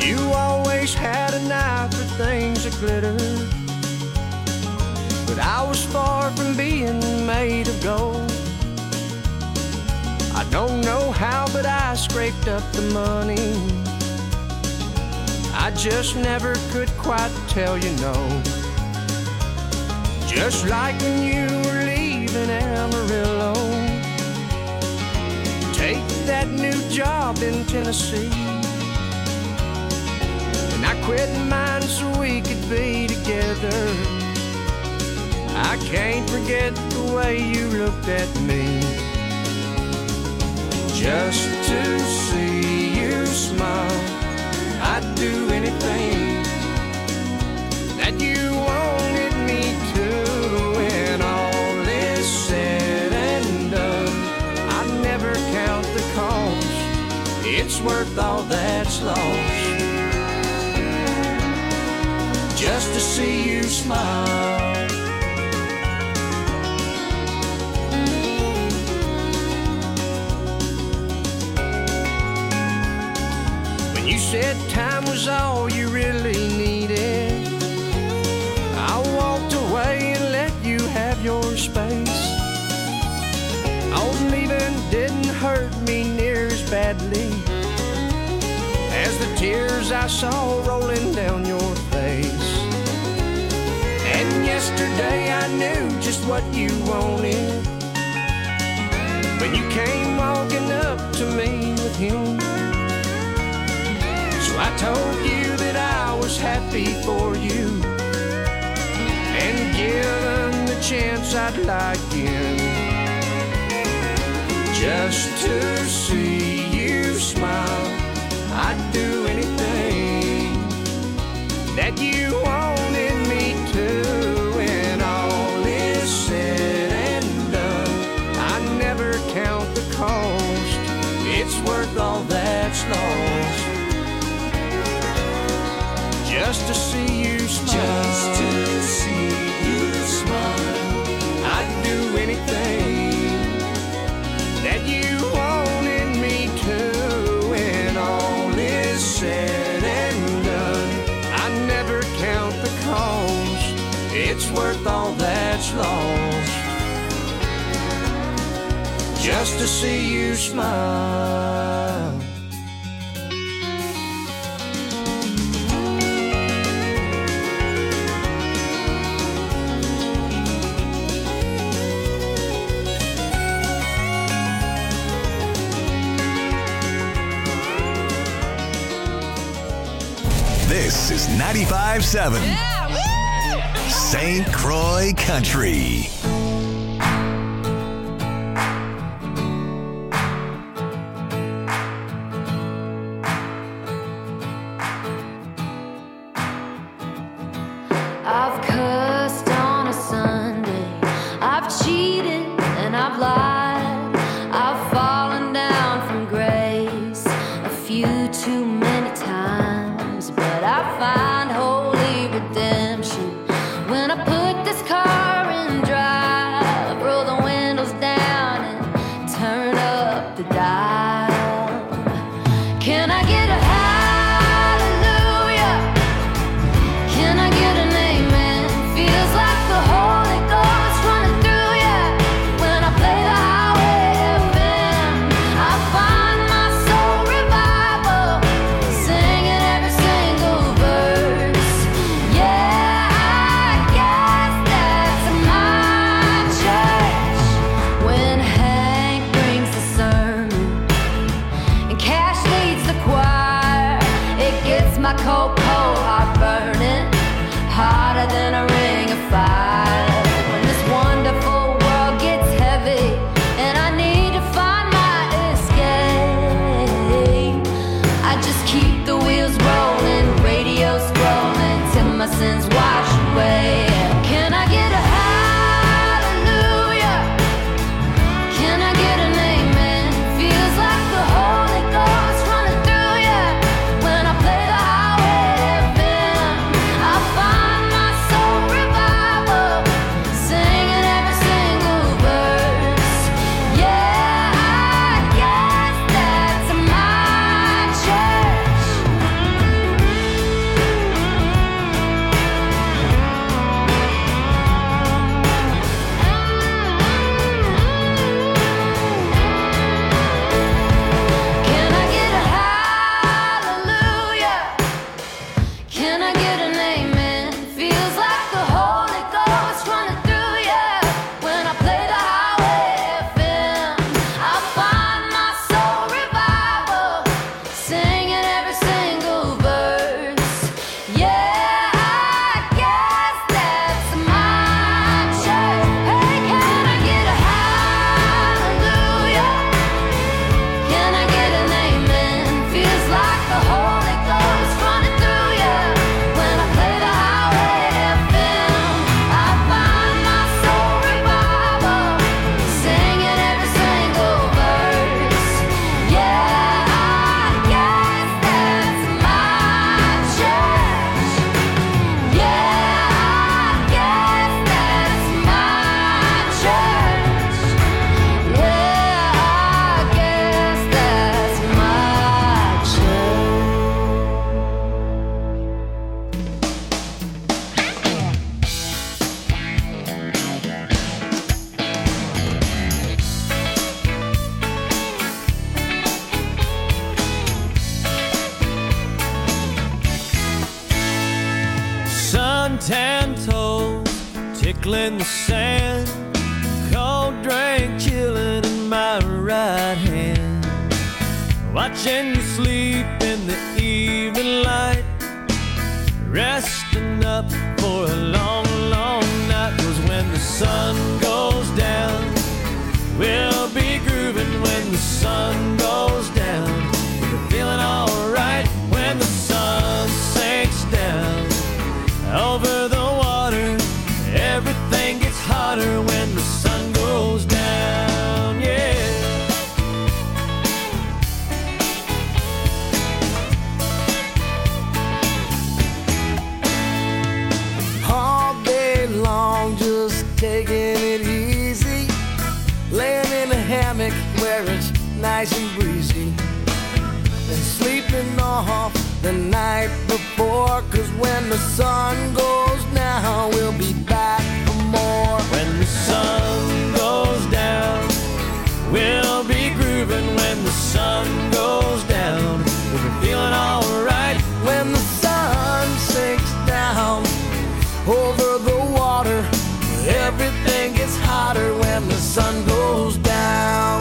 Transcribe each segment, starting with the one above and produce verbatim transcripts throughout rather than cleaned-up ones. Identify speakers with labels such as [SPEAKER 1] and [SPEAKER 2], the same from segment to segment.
[SPEAKER 1] You always had an eye for things that glitter, but I was far from being made of gold. I don't know how, but I scraped up the money. I just never could quite tell you no. Just like when you were leaving Amarillo, take that new job in Tennessee. And I quit mine so we could be together. I can't forget the way you looked at me. Just to see you smile, I'd do anything that you wanted me to. When all is said and done, I'd never count the cost. It's worth all that's lost, just to see you smile. When you said time was all you really needed, I walked away and let you have your space. Oh, leaving didn't hurt me near as badly as the tears I saw rolling down your face. And yesterday I knew just what you wanted when you came walking up to me with him. So I told you that I was happy for you, and given the chance I'd like in, just to see you smile. I'd do anything that you wanted me to. When all is said and done, I never count the cost. It's worth all that's lost, just to see you smile. Just to see you smile. I'd do anything that you wanted me to. When all is said and done, I never count the cost. It's worth all that's lost, just to see you smile.
[SPEAKER 2] This is ninety-five point seven
[SPEAKER 3] Yeah,
[SPEAKER 2] Saint Croix Country.
[SPEAKER 4] I've cussed on a Sunday, I've cheated and I've lied, I've fallen down from grace a few too many times, but I find holy redemption when I put this car in drive, roll the windows down and turn up the dial. Can I get a hallelujah? Can I get an amen? Feels like the Holy Ghost running through ya when I play the highway F M. I find my soul revival, singing every single verse. Yeah, I guess that's my church. When Hank brings the sermon and Cash leads the choir, it gets my cold, cold heart burning hotter than a ring of fire. When this wonderful world gets heavy and I need to find my escape, I just keep the wheels rolling, radio scrolling till my sins wash away. Can I get a hallelujah? Can I get an amen? Feels like the Holy Ghost running through ya when I play the highway F M. I find my soul revival,
[SPEAKER 3] Tan toes tickling the sand, cold drink chilling in my right hand, watching you sleep in the evening light, resting up for a long, long night. 'Cause when the sun goes down, we'll be grooving. When the sun goes down, we're feeling alright. When the sun sinks down over the water, everything gets hotter when the sun goes down, yeah.
[SPEAKER 1] All day long, just taking it easy, laying in a hammock where it's nice and breezy, and sleeping off the night before. 'Cause when the sun goes down, we'll be back for more.
[SPEAKER 3] When the sun goes down, we'll be grooving. When the sun goes down, we'll be feeling alright.
[SPEAKER 1] When the sun sinks down over the water, everything gets hotter when the sun goes down.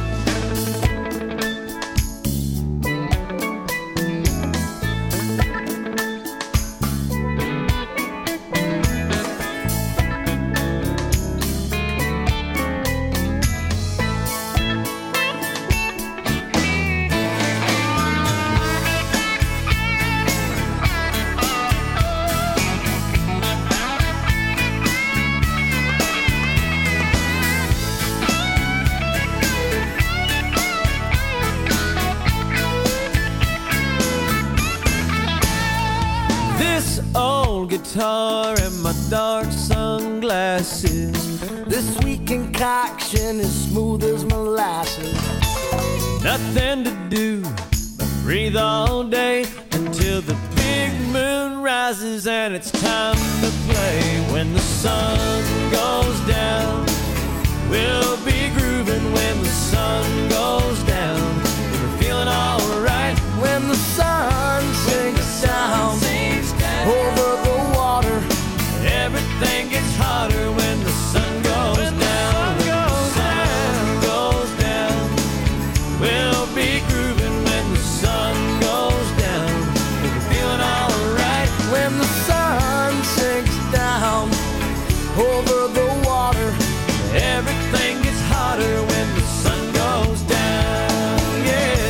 [SPEAKER 3] Old guitar and my dark sunglasses,
[SPEAKER 1] this sweet concoction is smooth as molasses.
[SPEAKER 3] Nothing to do but breathe all day until the big moon rises and it's time to play. When the sun goes down, we'll be grooving. When the sun goes down, we're feeling alright.
[SPEAKER 1] When the sun sinks down over the water,
[SPEAKER 3] everything gets hotter when the sun goes when down. The sun goes when the sun down. goes down, we'll be grooving. When the sun goes down, we'll be feeling alright.
[SPEAKER 1] When the sun sinks down over the water,
[SPEAKER 3] everything gets hotter when the sun goes down, yeah.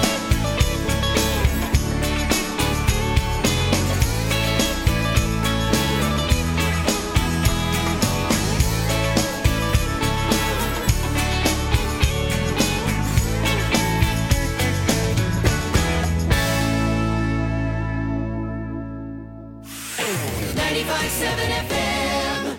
[SPEAKER 4] ninety-five point seven F M.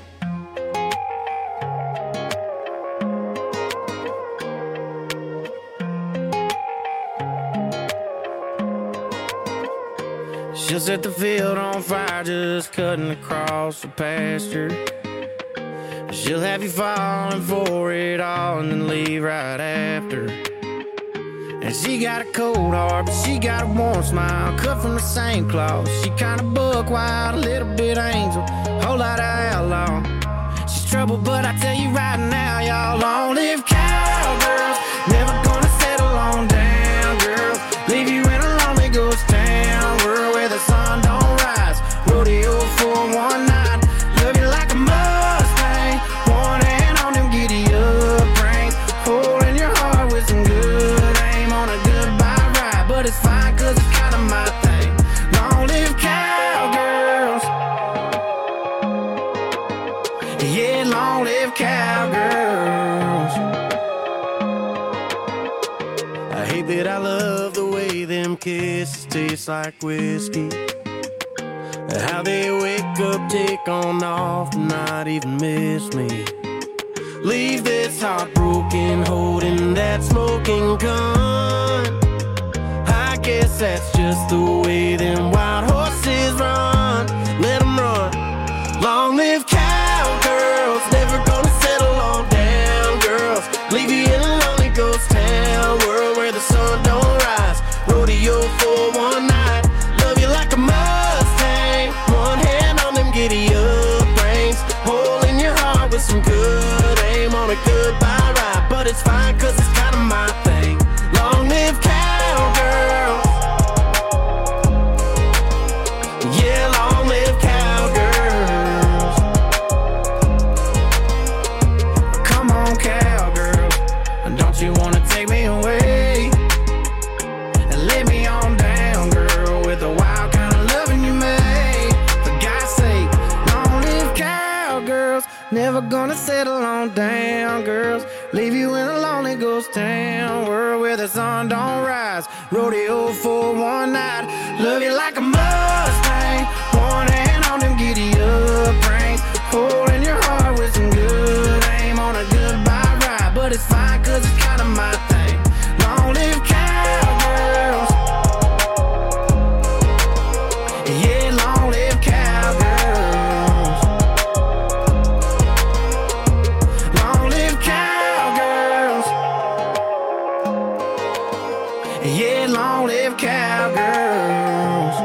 [SPEAKER 1] she'll set the field on fire just cutting across the pasture. She'll have you falling for it all and then leave right after. And she got a cold heart, but she got a warm smile, cut from the same cloth. She kinda buck wild, a little bit angel, whole lot of outlaw. She's trouble, but I tell you right now, y'all, long live cowgirls. Never gonna settle on down, girls. Leave you in a lonely ghost town, world where the sun don't rise. Rodeo for one night, love you like a Mustang. One hand on them giddy up reins, holding your heart with some good aim on a goodbye ride. But it's fine, cause it's kinda my thing. Long live cowgirls. Yeah, long live cowgirls. I hate that I love the way them kisses taste like whiskey. How they wake up, take on off, not even miss me. Leave this heartbroken, holding that smoking gun. I guess that's just the way them wild horses run. Let them run. Long live cowgirls, never gonna settle on down, girls. Leave you in a lonely ghost town, world where the sun don't rise. Rodeo for one night, love you like a Mustang. One hand on them giddy
[SPEAKER 3] a goodbye ride, but it's fine cause it's kinda my thing. Long live cowgirls. Yeah, long live cowgirls. Come on, cowgirls, don't you wanna take me away and lay me on down, girl, with the wild kind of loving you made. For God's sake, long live cowgirls. Never gonna settle on down, girls. Leave you in a lonely ghost town, world where the sun don't rise. Rodeo for one night. Love you like a Mustang, one hand on them giddy up reins, holding your heart with some good aim on a goodbye ride. But it's fine cause it's kinda my thing. Long live cowgirls. Yeah, long live cowgirls. Long live cowgirls. Yeah, long live cowgirls.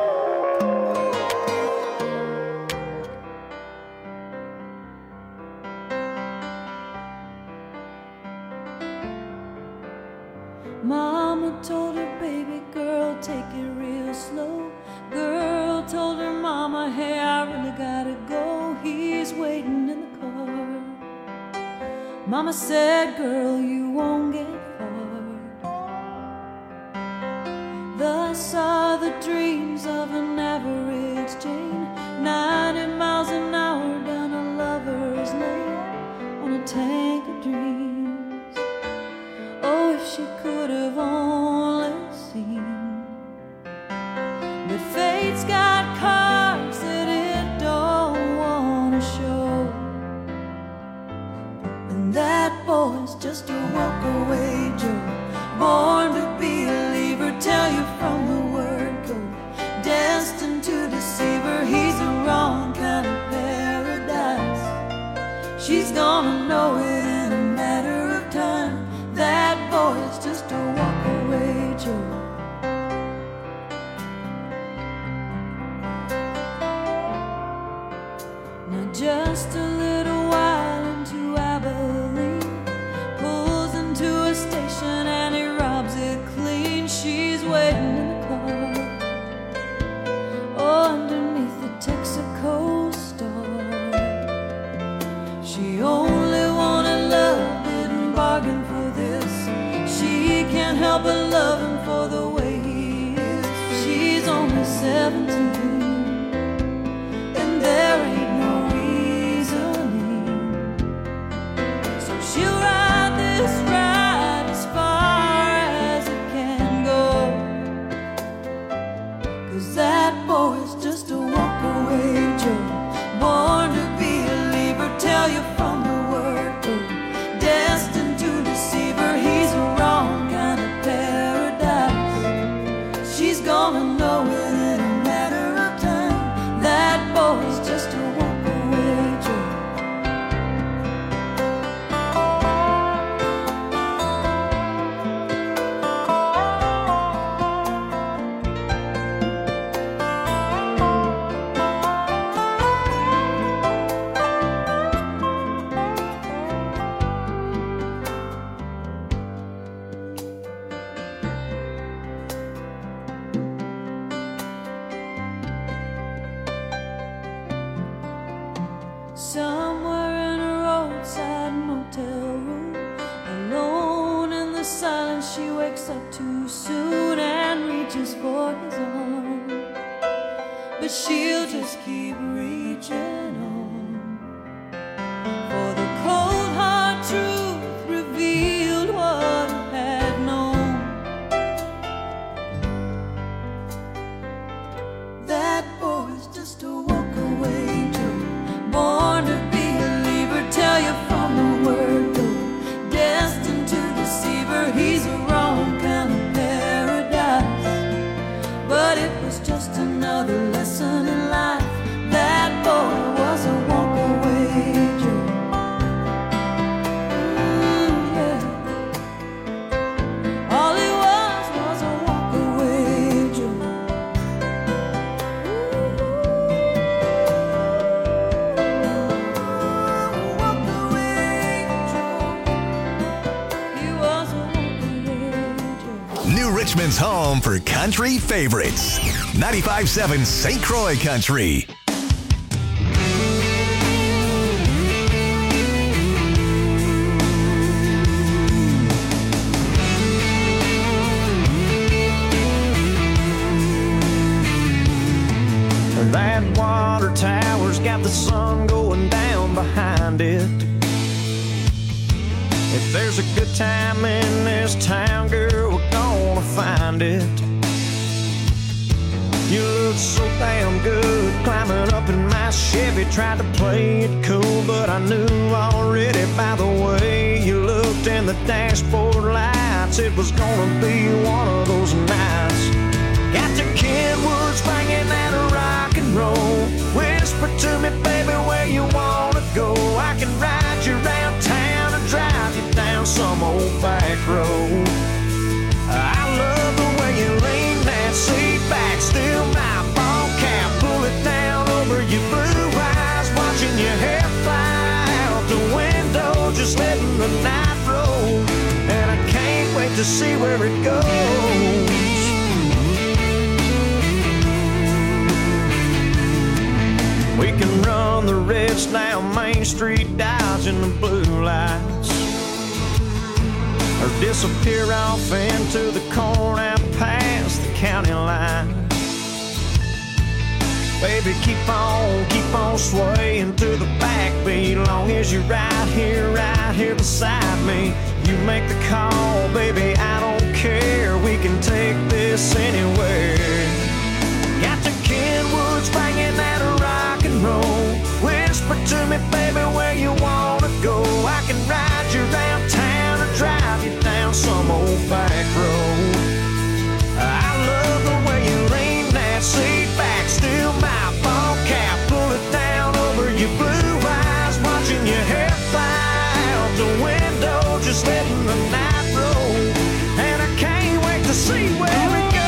[SPEAKER 5] Mama told her baby girl, take it real slow. Girl told her mama, hey, I really gotta go. He's waiting in the car. Mama said, girl, you won't get far. Thus are the dreams of an average Jane, ninety miles an hour down a lover's lane on a tank of dreams. Oh, if she could have only seen. But fate's got cards that it don't want to show, and that boy's just a walk-away Joe, born to be a leaver, tell you from the word go, destined to deceive her. He's the wrong kind of paradise. She's gonna know it in a matter of time. That boy's just a walk-away Joe. Now just a little while into Abilene, pulls into a station and he robs it clean. She's waiting in the car, oh, underneath the Texaco star. She only wanted love, didn't bargain for this. She can't help but love him for the way he is. She's only seventeen, and there ain't no reasoning. So she'll ride this ride as far as it can go, 'cause that boy's just a walk-away Joe, born to be a leaver, tell you from the word go, destined to deceive her. He's a wrong kind of paradise. She's gonna know it in a matter of time. That boy's just a walk-away Joe. Somewhere in a roadside motel room, alone in the silence, she wakes up too soon and reaches for his arm. But she'll just keep reaching on, for the cold hard truth revealed what he had known. That boy's just a walk-away Joe, born to be a leaver, tell you from the word go, destined to deceive her. He's a wrong kind of paradise, but it was just another lesson in life. That boy was a walk-away Joe. Mm, yeah. All he was was a walk-away Joe. Ooh.
[SPEAKER 2] Richmond's home for country favorites. ninety-five point seven Saint Croix Country.
[SPEAKER 3] That water tower's got the sun going down behind it. If there's a good time in this town, girl, we're gonna find it. You look so damn good climbing up in my Chevy. Tried to play it cool, but I knew already by the way you looked in the dashboard lights it was gonna be one of those nights. Got to Kenwood's banging that rock and roll. Whisper to me, baby, where you wanna go. I can ride you around town and drive you down some old back road. I love the way you lean that seat back, still my ball cap, pull it down over your blue eyes, watching your hair fly out the window, just letting the night roll. And I can't wait to see where it goes. We can run the reds down Main Street, dodging the blue lights, or disappear off into the corn out past the county line. Baby, keep on, keep on swaying to the backbeat, long as you're right here, right here beside me. You make the call, baby, I don't care. We can take this anywhere. Got the Kenwoods banging that rock and roll. Whisper to me, baby, where you wanna go. I can ride you around town and drive you down some old back road. I love the way you lean that seat back, still my ball cap, pull it down over your blue eyes, watching your hair fly out the window, just letting the night roll. And I can't wait to see where it goes.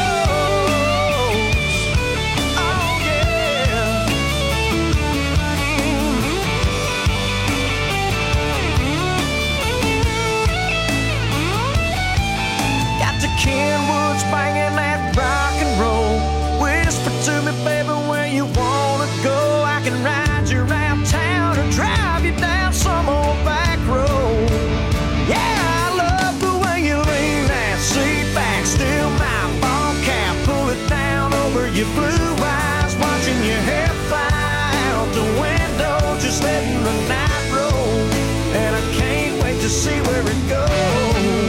[SPEAKER 3] Kenwood's banging that rock and roll. Whisper to me, baby, where you wanna go. I can ride you around town or drive you down some old back road. Yeah, I love the way you lean that seat back, still my ball cap, pull it down over your blue eyes, watching your hair fly out the window, just letting the night roll. And I can't wait to see where it goes.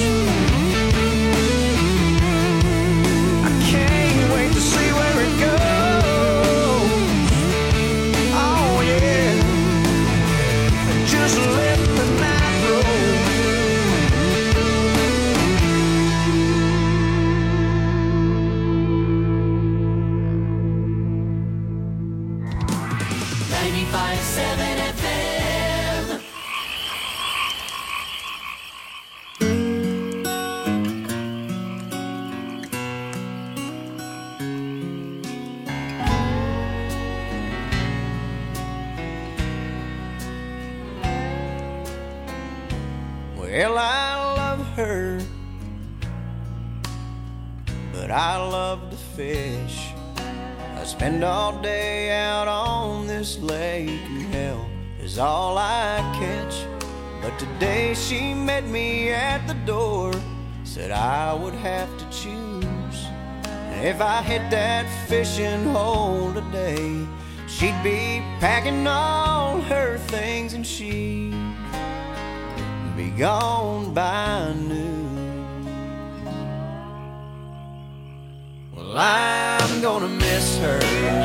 [SPEAKER 6] ninety-five point seven F M.
[SPEAKER 3] Well, I love her, but I love to fish. I spend all day out on this lake, and hell is all I catch. But today she met me at the door, said I would have to choose. And if I hit that fishing hole today, she'd be packing all her things and she'd be gone by noon. Well, I'm gonna miss her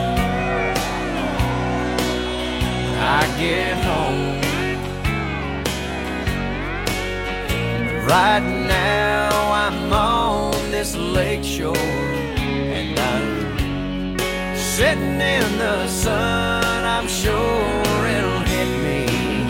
[SPEAKER 3] when I get home. Right now I'm on this lake shore, and I'm sitting in the sun. I'm sure it'll hit me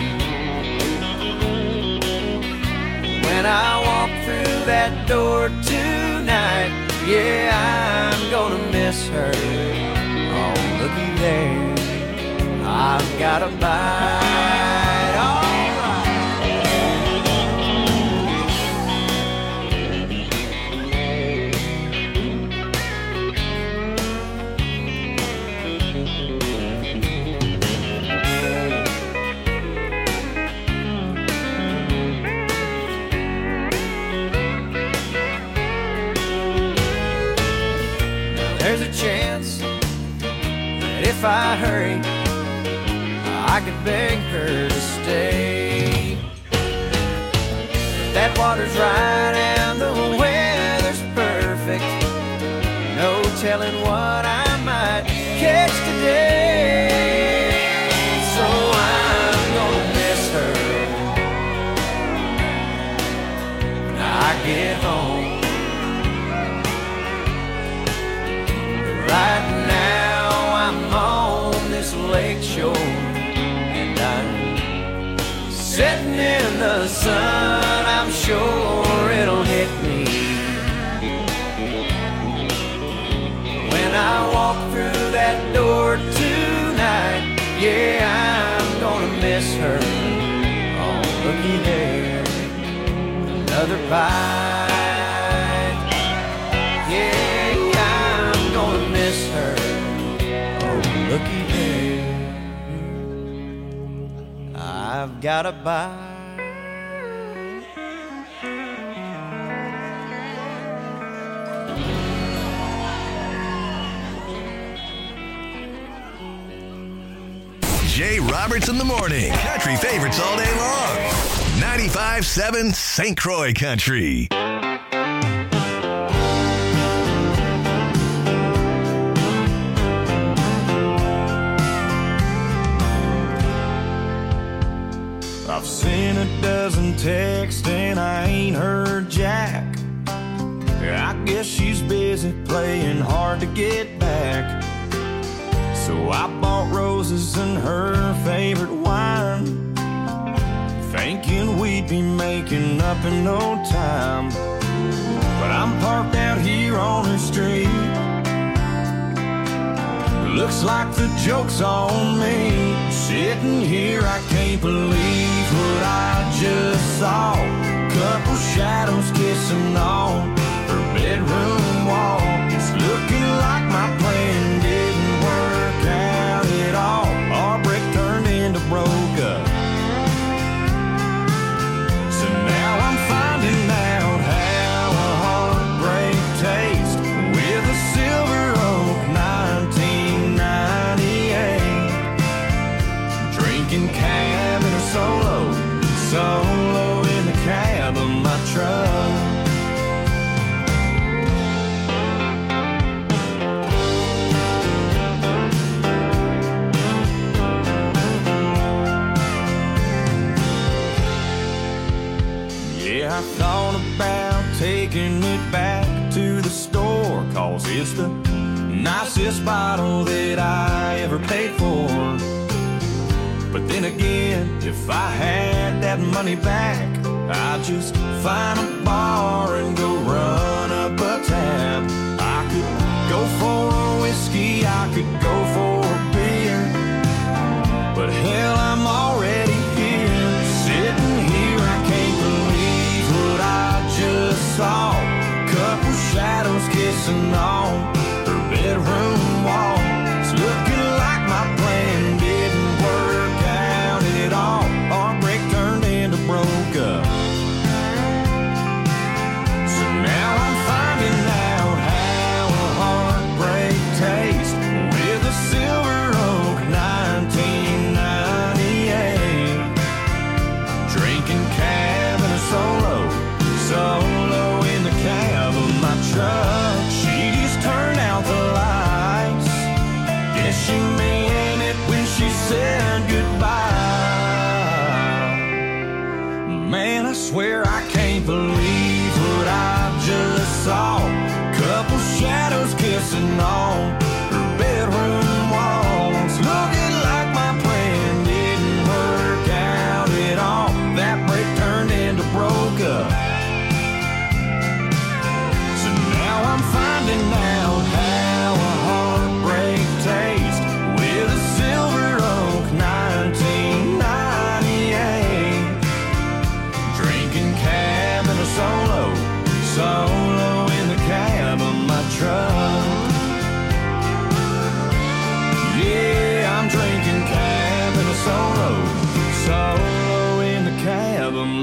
[SPEAKER 3] when I walk through that door tonight. Yeah, I'm gonna miss her. Oh, looky there, I've got a bite. All right.
[SPEAKER 1] There's a chance that if I hurry, I could beg her to stay. But that water's right and the weather's perfect. No telling what I might catch today. So I'm gonna miss her when I get home. Right now I'm on this lake shore, and I'm sitting in the sun. I'm sure it'll hit me when I walk through that door tonight. Yeah, I'm gonna miss her. Oh, looky there, another bite. Yeah, miss her. Oh, looky there, I've got a bite.
[SPEAKER 2] Jay Roberts in the morning. Country favorites all day long. ninety-five seven Saint Croix Country.
[SPEAKER 3] I've seen a dozen texts and I ain't heard Jack. I guess she's busy playing hard to get back. So I bought roses and her favorite wine, thinking we'd be making up in no time. But I'm parked out here on her street. Looks like the joke's on me. Sitting here, I can't believe what I just saw. Couple shadows kissing on her bedroom wall. It's looking like my plan didn't work out at all. Our brick turned into broke up. So now I'm finding out how a heartbreak tastes with a Silver Oak nineteen ninety-eight. Drinking cab in a solo, solo in the cab of my truck. Yeah, I thought about taking it back to the store, 'cause it's the nicest bottle that I ever paid for. But then again, if I had that money back, I'd just find a bar and go run up a tab. I could go for a whiskey, I could go for a beer, but hell, I'm already here. Sitting here, I can't believe what I just saw. Couple shadows kissing on her bedroom wall. It's looking like my plan didn't work out at all. Our break turned into broke up. So now I'm finding out how a heartbreak tastes with a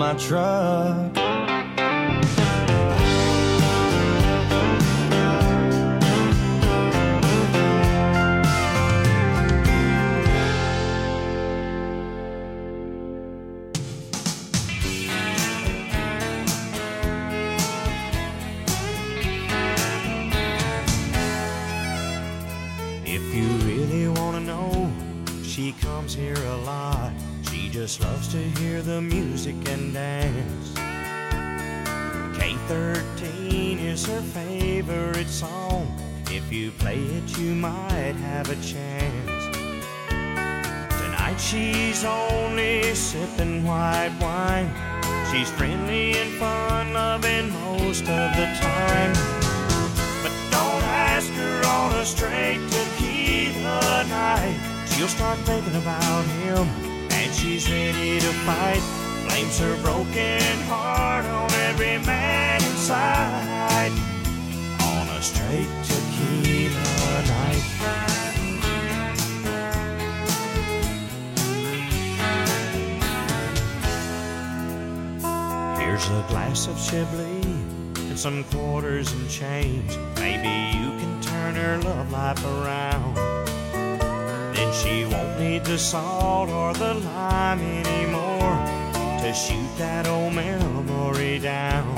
[SPEAKER 3] my truck. If you really want to know, she comes here a lot. She just loves to hear the music and dance. K thirteen is her favorite song. If you play it, you might have a chance. Tonight she's only sipping white wine. She's friendly and fun-loving most of the time. But don't ask her on a straight tequila night. She'll start thinking about him, and she's ready to fight. Blames her broken heart on every man inside. On a straight tequila night. Here's a glass of Chablis and some quarters and change. Maybe you can turn her love life around. Then she won't need the salt or the lime anymore to shoot that old memory down.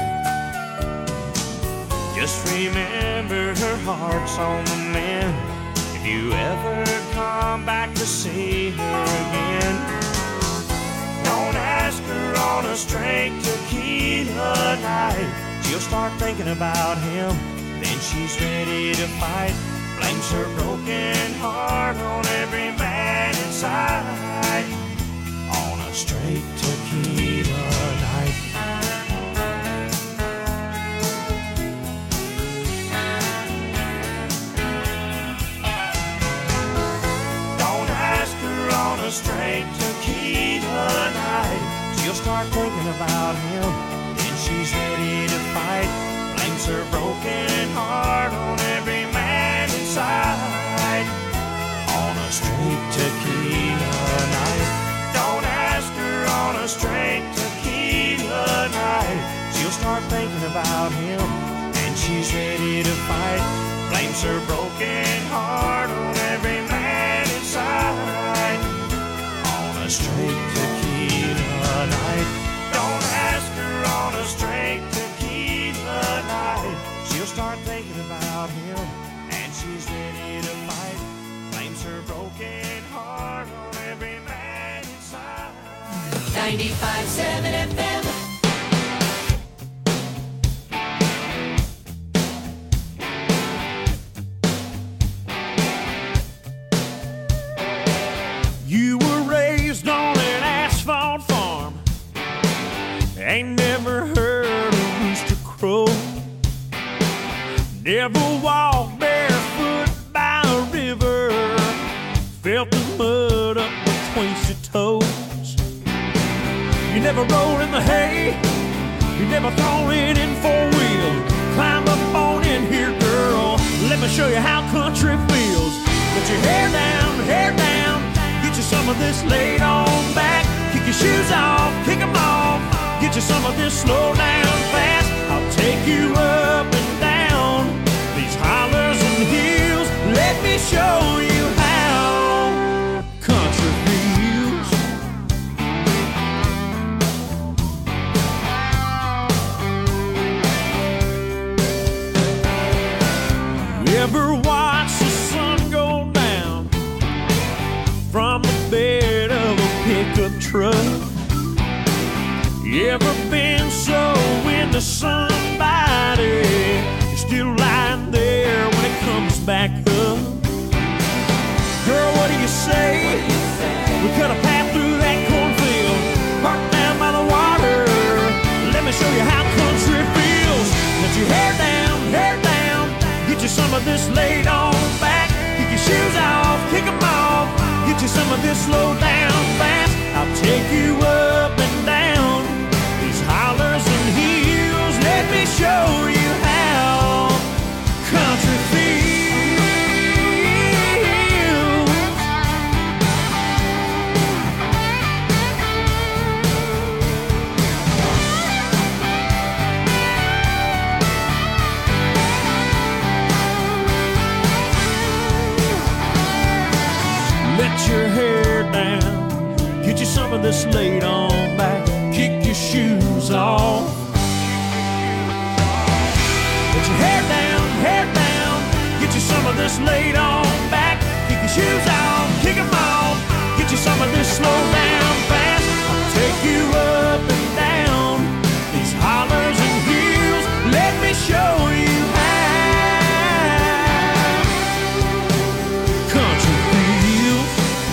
[SPEAKER 3] Just remember her heart's on the mend. If you ever come back to see her again, don't ask her on a straight tequila night. She'll start thinking about him, then she's ready to fight. Blames her broken heart on every man inside. On a straight tequila night. Don't ask her on a straight tequila night. She'll start thinking about him, then she's ready to fight. Blames her broken heart on every man inside. On a straight tequila night. Don't ask her on a straight tequila night. She'll start thinking about him, and she's ready to fight. Blames her broken heart on every man inside. On a straight tequila night. Don't ask her on a straight tequila night. She'll start thinking about him, and she's ready to fight. Blames her broken heart on every man inside.
[SPEAKER 6] ninety-five point seven F M.
[SPEAKER 3] You were raised on an asphalt farm. Ain't never heard a rooster crow. Never walked barefoot by a river. Felt the mud up between your toes. You never rolled in the hay. You never thrown it in four-wheel. Climb up on in here, girl. Let me show you how country feels. Put your hair down, hair down. Get you some of this laid on back. Kick your shoes off, kick them off. Get you some of this slow down fast. I'll take you up and down these hollers and hills. Let me show you how country feels. You ever watch the sun go down from the bed of a pickup truck? You ever been so into somebody you're still lying there when it comes back up? Girl, what do you say? We cut a path through that cornfield, parked down by the water. Let me show you how country feels. Let your hair down, hair down. Get you some of this laid on back. Kick your shoes off, kick them off. Get you some of this slow down fast. I'll take you up and down these hollers and hills. Let me show you how country feels. let your hair down. Get you some of this laid on back. Kick your shoes off. Put your hair down, hair down. Get you some of this laid on back. Kick your shoes off, kick them off. Get you some of this slow down fast. I'll take you up and down these hollers and hills. Let me show you how country feels.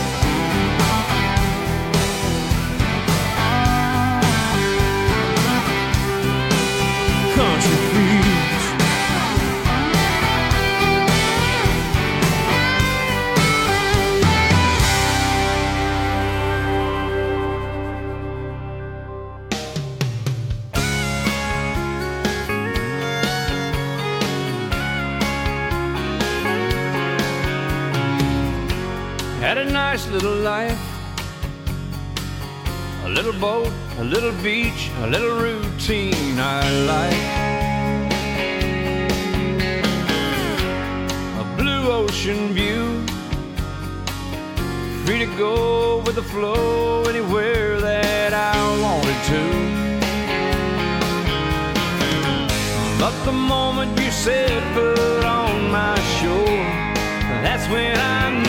[SPEAKER 3] Country feels.
[SPEAKER 1] Had a nice little life, a little boat, a little beach, a little routine I like. A blue ocean view, free to go with the flow anywhere that I wanted to. But the moment you set foot on my shore, that's when I knew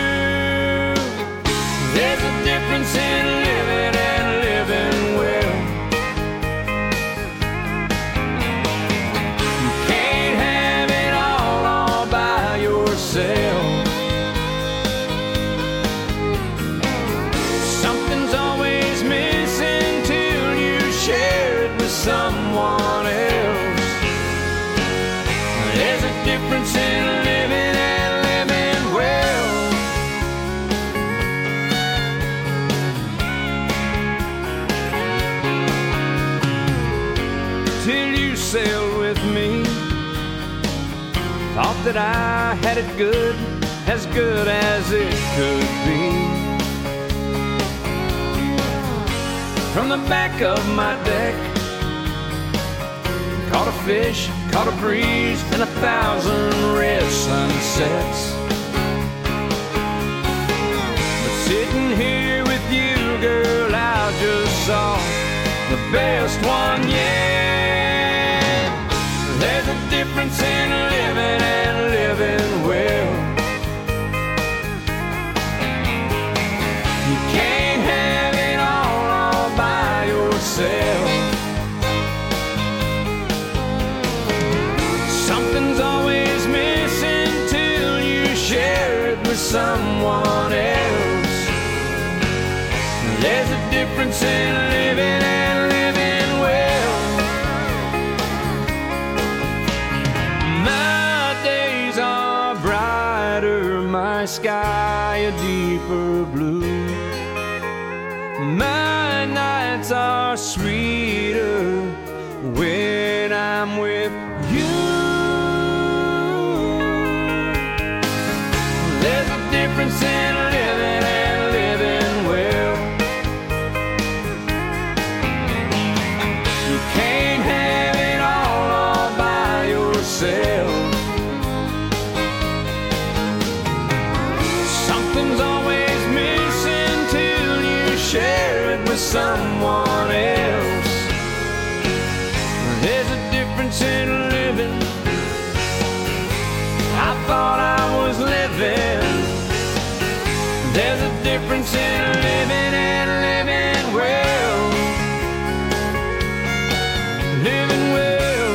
[SPEAKER 1] there's a difference in living and living well. You can't have it all all by yourself. Something's always missing till you share it with someone else. There's a difference in living and living well. Till you sailed with me, thought that I had it good, as good as it could be. From the back of my deck, caught a fish, caught a breeze, and a thousand red sunsets. But sitting here with you, girl, I just saw the best one yet. There's a difference in living and living well. You can't have it all all by yourself. Something's always missing till you share it with someone else. There's a difference in living and living well. My days are brighter, my sky a deeper blue. My nights are sweeter when I'm with you. There's a difference in living and living well. You can't have it all all by yourself. Something's always missing till you share it with someone else. There's a difference in living. I thought I was living. There's a difference in living and living well. Living well.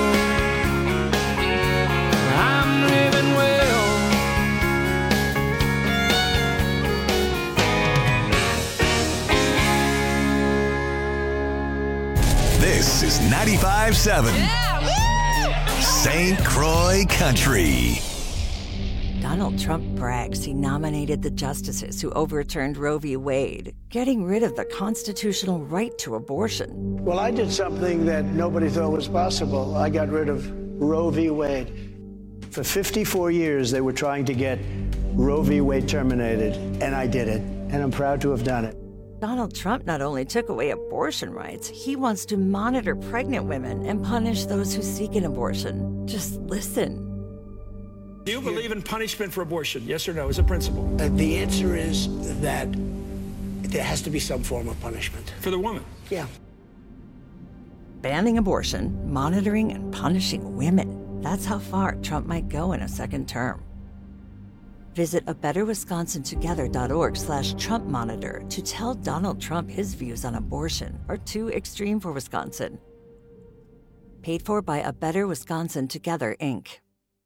[SPEAKER 1] I'm living well.
[SPEAKER 2] This is ninety-five seven Saint Croix Country.
[SPEAKER 7] Donald Trump brags he nominated the justices who overturned Roe v. Wade, getting rid of the constitutional right to abortion.
[SPEAKER 8] Well, I did something that nobody thought was possible. I got rid of Roe v. Wade. For fifty-four years, they were trying to get Roe v. Wade terminated, and I did it, and I'm proud to have done it.
[SPEAKER 7] Donald Trump not only took away abortion rights, he wants to monitor pregnant women and punish those who seek an abortion. Just listen.
[SPEAKER 9] Do you believe in punishment for abortion? Yes or no, as a principle?
[SPEAKER 10] Uh, the answer is that there has to be some form of punishment.
[SPEAKER 9] For the woman?
[SPEAKER 10] Yeah.
[SPEAKER 7] Banning abortion, monitoring and punishing women. That's how far Trump might go in a second term. Visit a better wisconsin together dot org slash Trump monitor to tell Donald Trump his views on abortion are too extreme for Wisconsin. Paid for by A Better Wisconsin Together, Incorporated.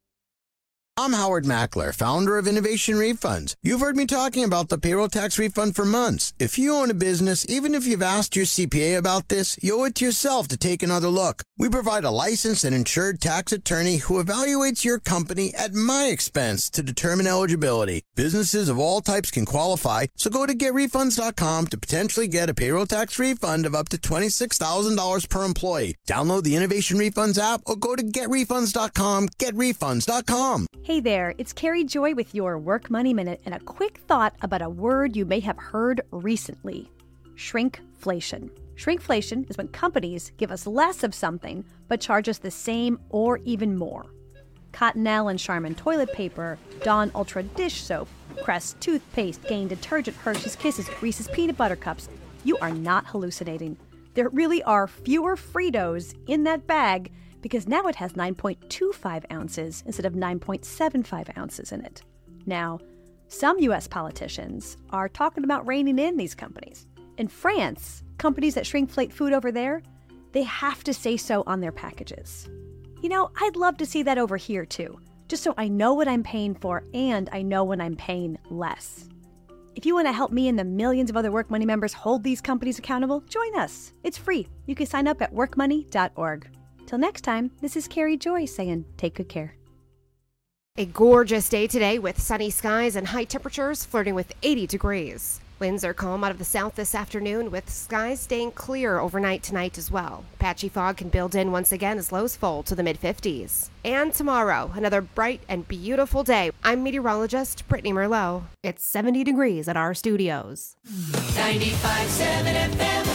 [SPEAKER 11] I'm Howard Mackler, founder of Innovation Refunds. You've heard me talking about the payroll tax refund for months. If you own a business, even if you've asked your C P A about this, you owe it to yourself to take another look. We provide a licensed and insured tax attorney who evaluates your company at my expense to determine eligibility. Businesses of all types can qualify, so go to get refunds dot com to potentially get a payroll tax refund of up to twenty-six thousand dollars per employee. Download the Innovation Refunds app or go to get refunds dot com, get refunds dot com.
[SPEAKER 12] Hey there, it's Carrie Joy with your Work Money Minute and a quick thought about a word you may have heard recently. Shrinkflation. Shrinkflation is when companies give us less of something but charge us the same or even more. Cottonelle and Charmin toilet paper, Dawn Ultra dish soap, Crest toothpaste, Gain detergent, Hershey's Kisses, Reese's peanut butter cups. You are not hallucinating. There really are fewer Fritos in that bag because now it has nine point two five ounces instead of nine point seven five ounces in it. Now, some U S politicians are talking about reining in these companies. In France, companies that shrinkflate food over there, they have to say so on their packages. You know, I'd love to see that over here too, just so I know what I'm paying for and I know when I'm paying less. If you want to help me and the millions of other Work Money members hold these companies accountable, join us. It's free. You can sign up at work money dot org. Till next time, this is Carrie Joy saying take good care.
[SPEAKER 13] A gorgeous day today with sunny skies and high temperatures flirting with eighty degrees. Winds are calm out of the south this afternoon with skies staying clear overnight tonight as well. Patchy fog can build in once again as lows fall to the mid fifties. And tomorrow, another bright and beautiful day. I'm meteorologist Brittany Merlot. It's seventy degrees at our studios.
[SPEAKER 6] ninety-five point seven F M.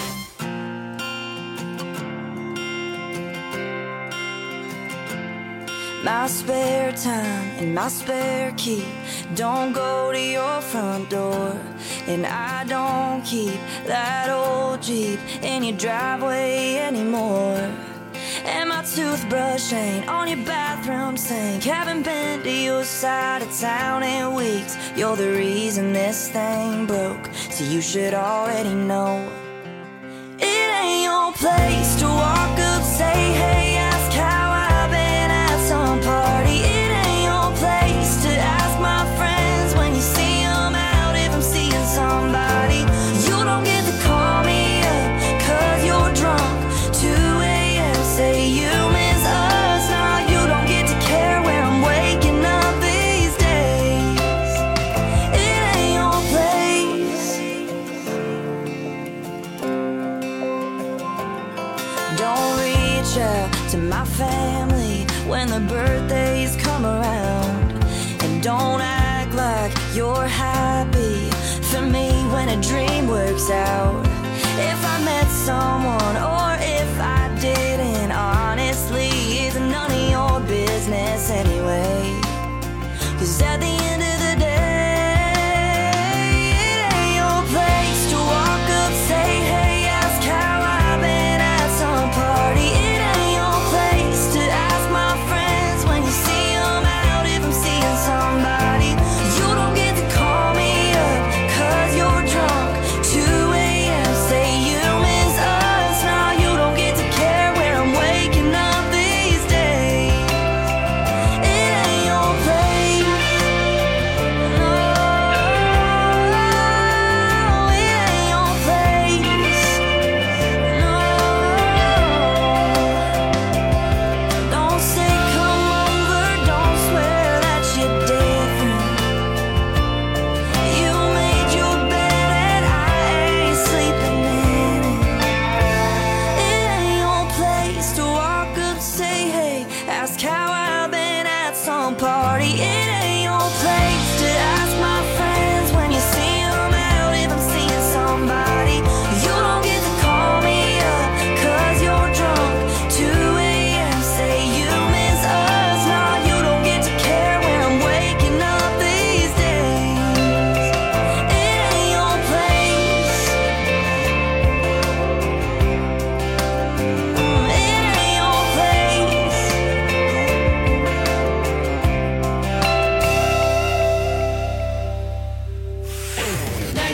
[SPEAKER 14] My spare time and my spare key don't go to your front door, and I don't keep that old Jeep in your driveway anymore. And my toothbrush ain't on your bathroom sink. Haven't been to your side of town in weeks. You're the reason this thing broke, so you should already know. It ain't your place to walk up, say hey, ask how I've been at some party. It ain't your place to ask my friends when you see them out if I'm seeing somebody. You don't get to call me up cause you're drunk. two a.m. say you miss us. Now you don't get to care where I'm waking up these days. It ain't your place. Don't reach out to my family when the birthdays come around, and don't act like you're happy for me when a dream works out. If I met someone or if I didn't, honestly, it's none of your business anyway. Cause at the end of the day, it ain't your place to walk up, say hey, ask how I've been at some party. It ain't your place to ask my friends when you see them out if I'm seeing somebody. You don't get to call me up cause you're drunk. two a.m. say you miss us. Now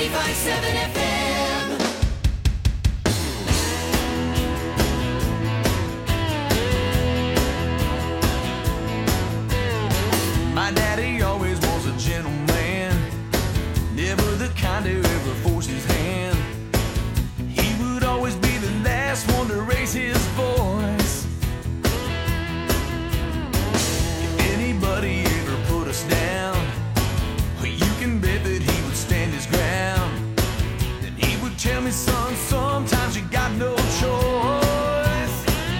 [SPEAKER 6] ninety-five point seven F M.
[SPEAKER 3] My daddy always was a gentleman, never the kind to ever force his hand. He would always be the last one to raise his voice. If anybody ever put us down, you can bet that he would stand his ground. Then he would tell me, son, sometimes you got no choice.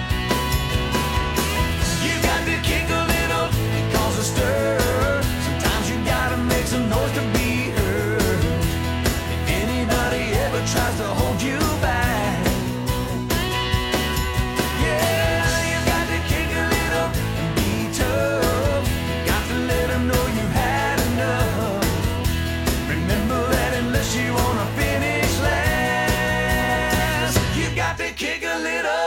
[SPEAKER 3] You got to kick a little and cause a stir. Sometimes you gotta make some noise to be heard. If anybody ever tries to hold you back, yeah, you got to kick a little and be tough. You got to let them know you had enough. Remember that unless you wanna finish last, you got to kick a little.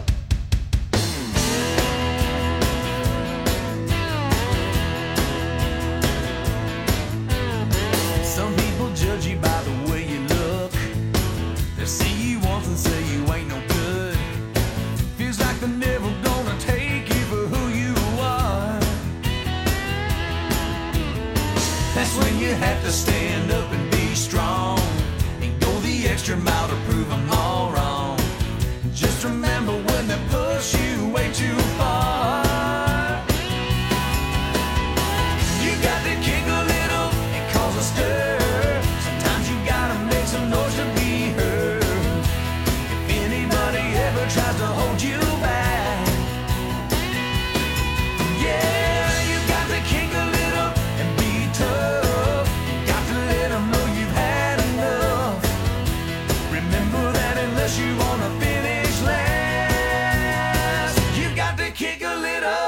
[SPEAKER 3] Some people judge you by the way you look. They see you once and say you ain't no good. Feels like they're never gonna take you for who you are. That's when you have to stand up and be strong and go the extra mile to prove them all wrong. Just remember when they push you way too far, you got to kick a little and cause a stir. Sometimes you gotta make some noise to be heard. If anybody ever tries to hold you back, yeah, you got to kick a little and be tough. You got to let them know you've had enough. Remember that unless you wanna finish last, you got to kick a little.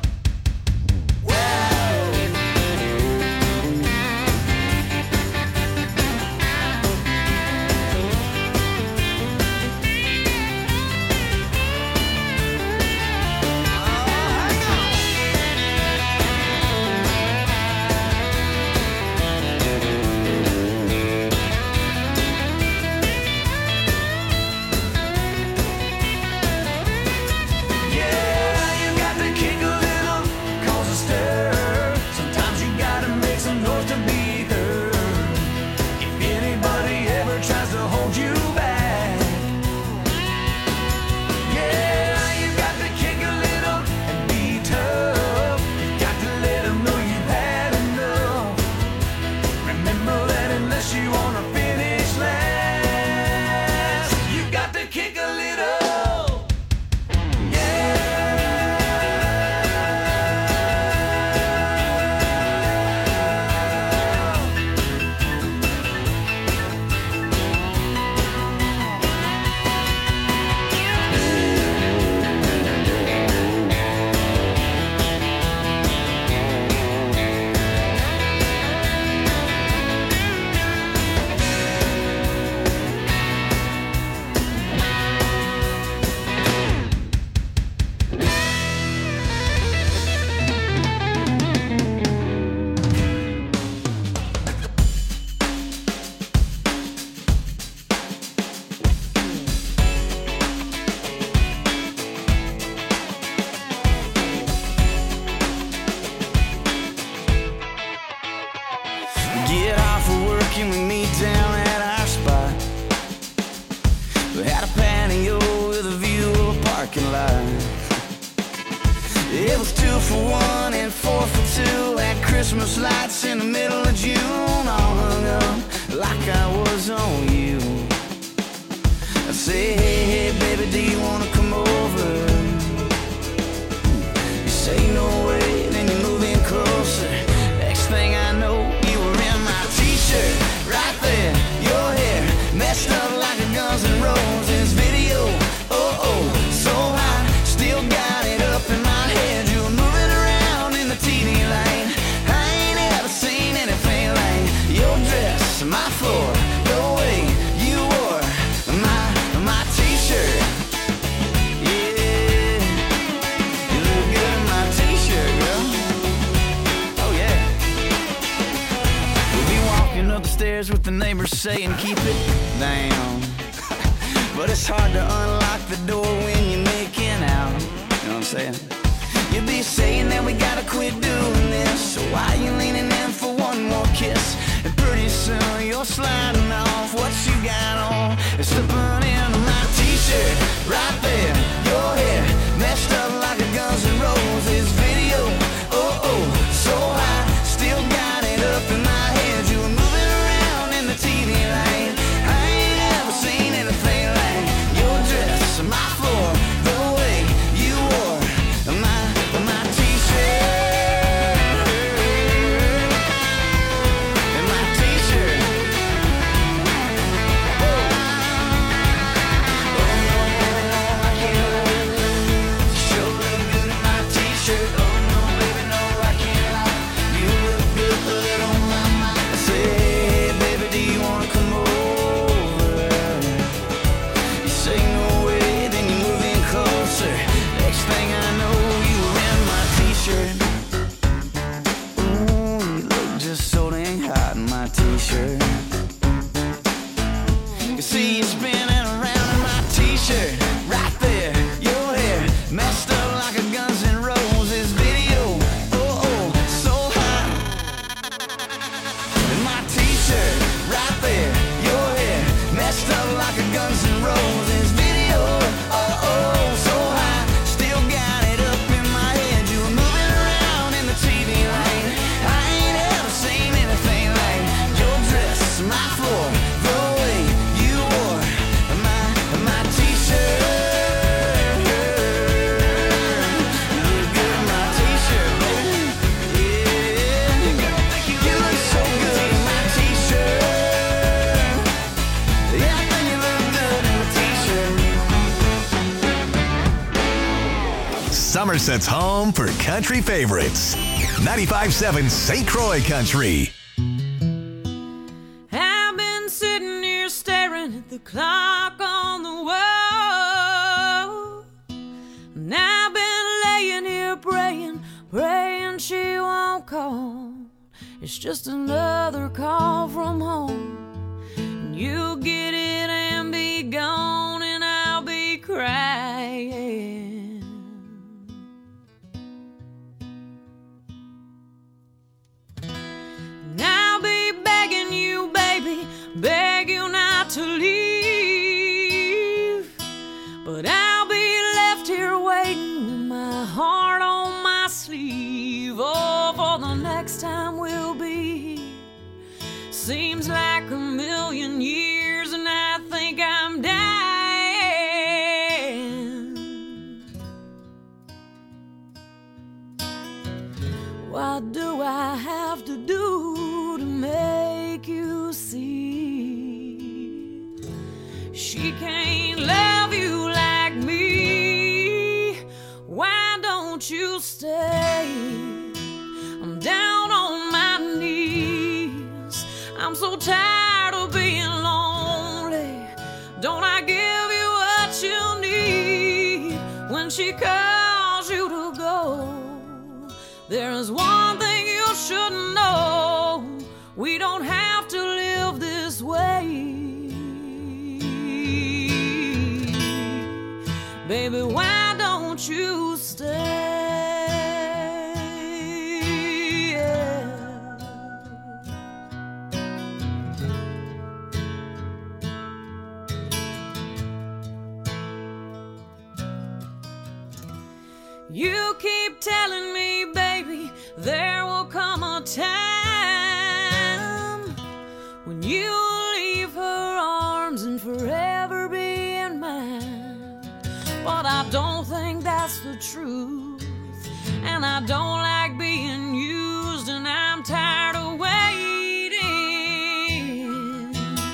[SPEAKER 3] Get off of work and we meet down at our spot. We had a patio with a view of a parking lot. It was two for one and four for two. Had Christmas lights in the middle of June, all hung up like I was on you. I say, hey, hey, baby, do you wanna come over? You say no way, then you move in closer. Next thing I know, you were in my t-shirt, right there. Your hair messed up like a Guns N' Roses video. Oh, oh, so hot, still got it up in my head. You were moving around in the T V light. I ain't ever seen anything like your dress, my floor, the way you wore my, my t-shirt. Yeah, you look good in my t-shirt, girl. Oh, yeah. We'll be walking up
[SPEAKER 15] upstairs with the neighbors saying keep it down. But it's hard to unlock the door when you're making out. You know what I'm saying? You'll be saying that we gotta quit doing this. So why you leaning in for one more kiss? And pretty soon you're sliding off what you got on and slipping into my t-shirt. Right there, your hair messed up like a Guns N' Roses video. Oh, oh, so high, still got it up in my head. You were moving around in the T V light. I ain't ever seen anything like your dress, my floor, the way you wore my, my t-shirt. And my t-shirt. Oh, oh no, I can't lie. Sure look good in my t-shirt. Oh no, baby, no, I can't lie. You look good on my mind. I say, hey, baby, do you wanna come over? You say no way, then you move in closer. Next thing I know, you were in my t-shirt. Ooh, you look just so dang hot in my t-shirt. You see you spinning around in my t-shirt. Right there, your hair messed up like a Guns N' Roses video. Oh, oh, so hot. In my t-shirt, right there, your hair messed up like a Guns N' Roses video. Oh, oh, so high, still got it up in my head. You were moving around in the T V light. I ain't ever seen anything like your dress, my floor, the way you wore my, my t-shirt. You look good in my t-shirt, baby. Yeah, you look so good in my t-shirt. Yeah, I think you look good in my t-shirt.
[SPEAKER 2] Somerset's home for country favorites. ninety-five point seven Saint Croix Country.
[SPEAKER 5] I've been sitting here staring at the clock on the wall. And I've been laying here praying, praying she won't call. It's just another call from home. And you'll get it and be gone, and I'll be crying. And I'll be begging you, baby, beg you not to leave. But I'll be left here waiting with my heart on my sleeve. Oh, for the next time we'll be here. Seems like a million years, and I think I'm dying. What do I have to do to make you see? She can't love you like me. Why don't you stay? I'm down on my knees. I'm so tired of being lonely. Don't I give you what you need when she calls you to go? There's one thing you should know. We don't have to live this way. Baby, why don't you stay? You keep telling me, baby, there will come a time when you'll leave her arms and forever be in mine. But I don't think that's the truth, and I don't like being used, and I'm tired of waiting.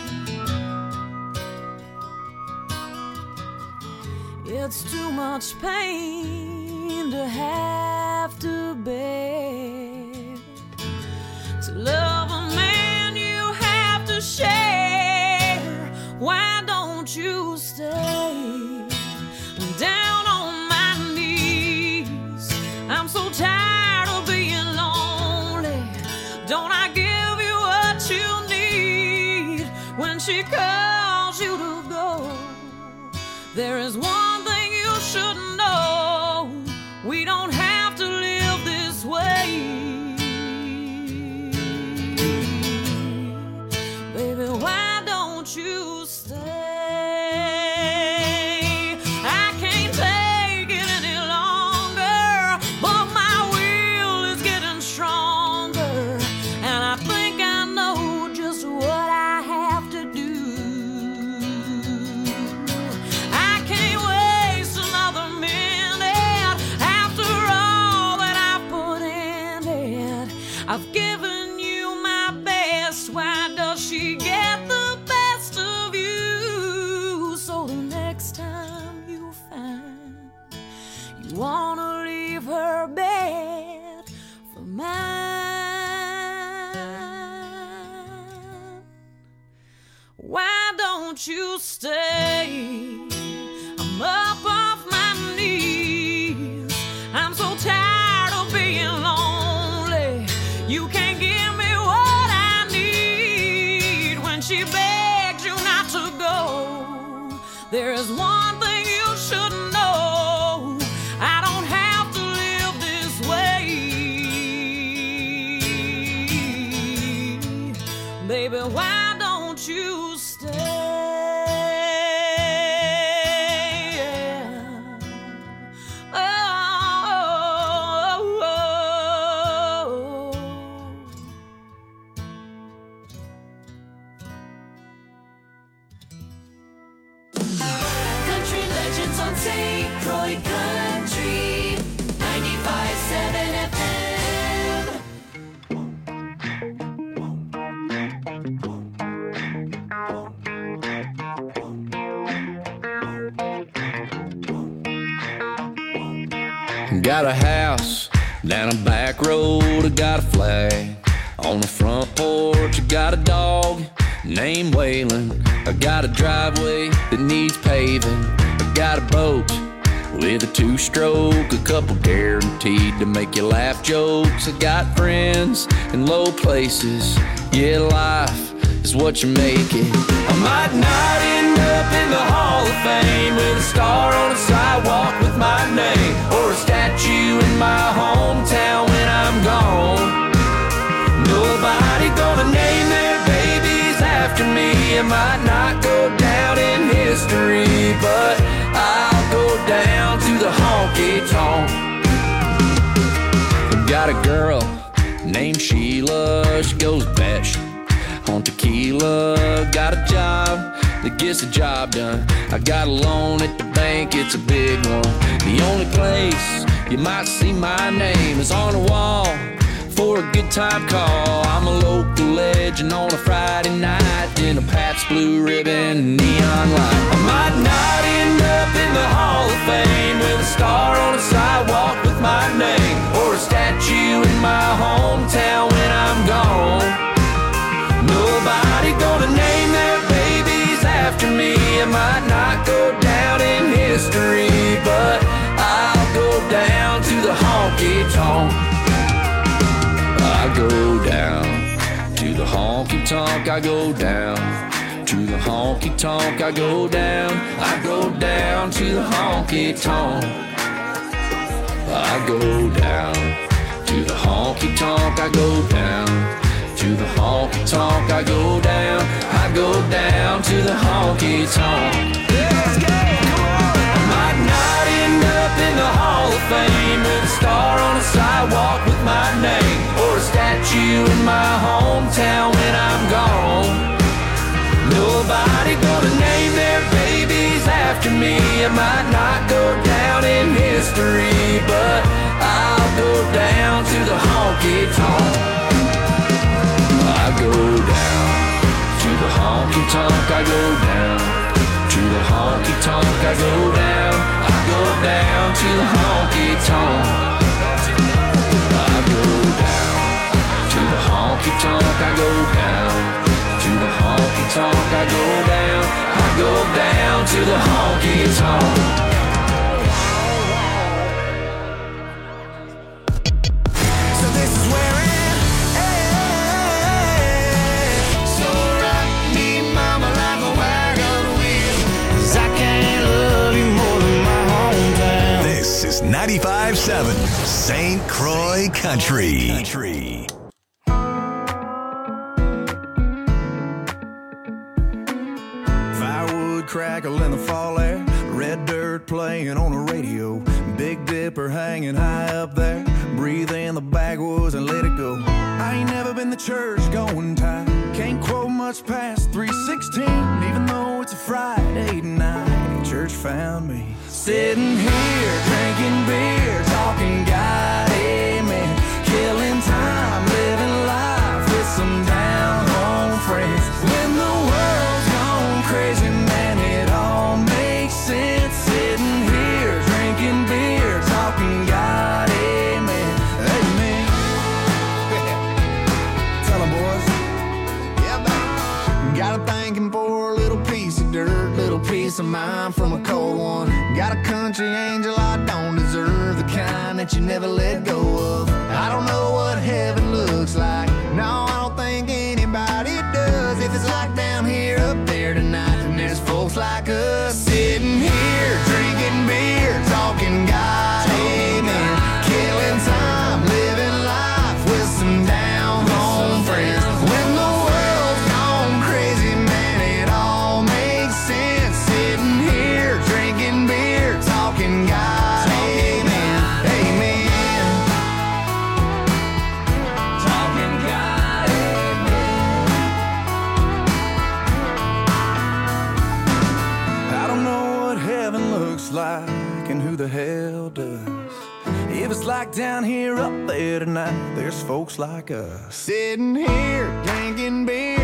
[SPEAKER 5] It's too much pain to have to bear. To love a man you have to share. Why don't you stay? I'm down on my knees. I'm so tired of being lonely. Don't I give you what you need? she calls you to go. There is one thing you should know. We don't have to live this way. Baby, why don't you stay? I can't take it any longer, but my will is getting stronger, and I think I know just what I have to do. I can't waste another minute after all that I've put in it. I've given you my best. Why does she get the best of you? So the next time you find you wanna leave her bed for mine, why don't you stay? I'm up off my knees. I'm so tired of being lonely. You can't give me what I need. When she begs you not to go, there is one thing you should know. I don't have to live this way. Baby, why don't you stay? Oh, oh, oh, oh.
[SPEAKER 6] Country legends on Saint Croix Country ninety-five seven F M.
[SPEAKER 3] Got a house down a back road, I got a flag on the front porch. I got a dog named Waylon. I got a driveway that needs paving. I got a boat with a two-stroke, a couple guaranteed to make you laugh jokes. I got friends in low places. Yeah, life is what you make it. I might not end up in the Hall of Fame with a star on the sidewalk with my name, or a statue in my hometown when I'm gone. Nobody gonna name their babies after me. I might not go down in history, but I'll go down to the honky-tonk. Got a girl named Sheila, she goes best on tequila. Got a job that gets the job done. I got a loan at the bank, it's a big one. The only place you might see my name is on the wall for a good time call. I'm a local legend on a Friday night in a Pabst Blue Ribbon neon light. I might not end up in the Hall of Fame with a star on the sidewalk with my name, or a statue in my hometown when I'm gone. Nobody gonna name their babies after me. I might not go down in history, but I'll go down to the honky-tonk. I go down to the honky-tonk. I go down to the honky-tonk. I go down. I go down to the honky-tonk. I go down to the honky-tonk. I go down to the honky-tonk. I go down. I go down to the honky-tonk. Let's go, come on. I might not end up in the Hall of Fame with a star on the sidewalk with my name, or a statue in my hometown when I'm gone. Nobody gonna name their babies after me. I might not go down in history, but I'll go down to the honky-tonk. I go down to the honky-tonk. I go down to the honky-tonk. I go down. I go down to the honky-tonk. I go down to the honky-tonk. I go down to the honky-tonk. I go down. I go down to the honky-tonk. Mama
[SPEAKER 2] seven Saint Croix Country. Country.
[SPEAKER 16] Firewood crackle in the fall air, red dirt playing on the radio, Big Dipper hanging high up there, breathe in the backwoods and let it go. I ain't never been the church going type, can't quote much past three sixteen, even though it's a Friday night. Church found me sitting here drinking beer, talking God, amen, killing time, living life with some down home friends. When the world's gone crazy, man, it all makes sense. Sitting here drinking beer, talking God, amen, amen. Tell 'em, boys. Yeah, man. Got a thanking for a little piece of dirt, little piece of mind from a cold one. Got a country angel I don't deserve, the kind that you never let go of. I don't know what heaven looks like, no, I don't think anybody does. If it's like down here, up there tonight, then there's folks like us sitting here drinking beer, talking God, amen, killing time, living life with some down home friends. When the world's gone crazy, man, it all makes sense. Sitting here drinking beer, talking God, amen, amen, talking God, amen. I don't know what heaven looks like and who the hell does. If it's like down here, up there tonight, there's folks like us sitting here drinking beer,